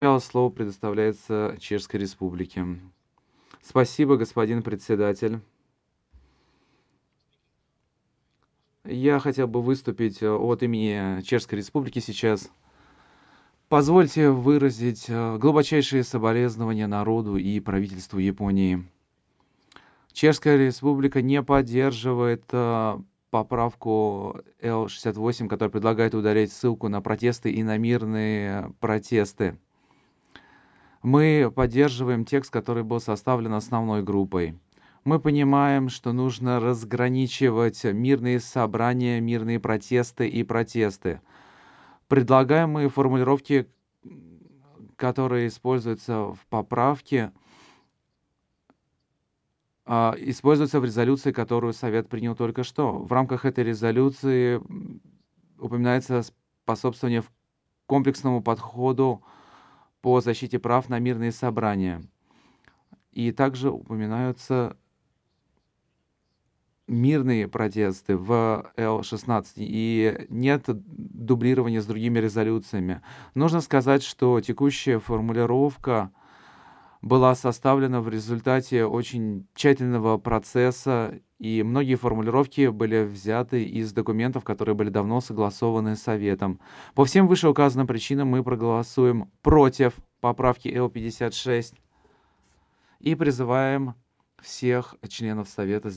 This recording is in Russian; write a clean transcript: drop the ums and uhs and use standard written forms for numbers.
Слово предоставляется Чешской Республике. Спасибо, господин председатель. Я хотел бы выступить от имени Чешской Республики сейчас. Позвольте выразить глубочайшие соболезнования народу и правительству Японии. Чешская Республика не поддерживает поправку Л-68, которая предлагает удалить ссылку на протесты и на мирные протесты. Мы поддерживаем текст, который был составлен основной группой. Мы понимаем, что нужно разграничивать мирные собрания, мирные протесты и протесты. Предлагаемые формулировки, которые используются в поправке, используются в резолюции, которую Совет принял только что. В рамках этой резолюции упоминается способствование комплексному подходу по защите прав на мирные собрания. И также упоминаются мирные протесты в Л-16, и нет дублирования с другими резолюциями. Нужно сказать, что текущая формулировка была составлена в результате очень тщательного процесса, и многие формулировки были взяты из документов, которые были давно согласованы с Советом. По всем вышеуказанным причинам мы проголосуем против поправки Л-56 и призываем всех членов Совета